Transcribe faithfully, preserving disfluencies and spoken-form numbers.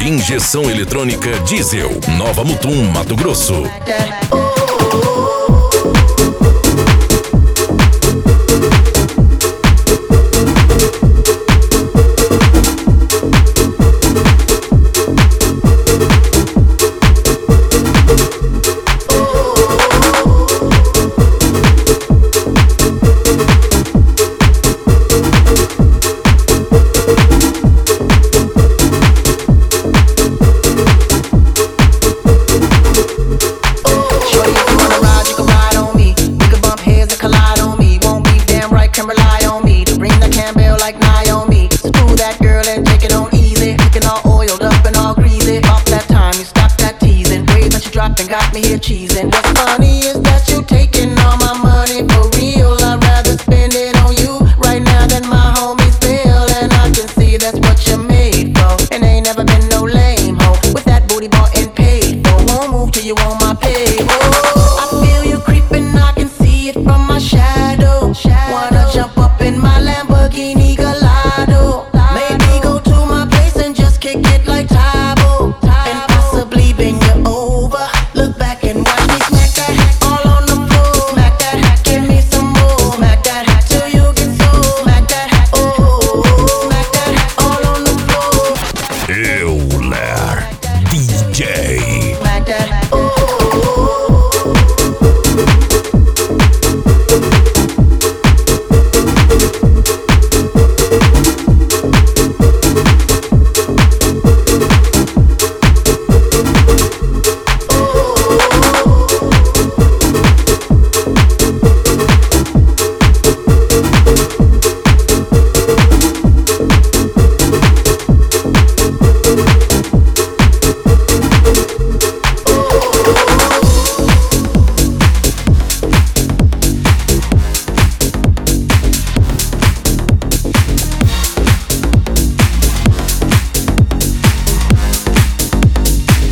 Injeção eletrônica Diesel, Nova Mutum, Mato Grosso. Got me here cheesing. What's funny is that you taking all my money for real. I'd rather spend it on you right now than my homies bill. And I can see that's what you're made for. And ain't never been no lame hoe with that booty bought and paid for. Won't move till you on my pay. Whoa.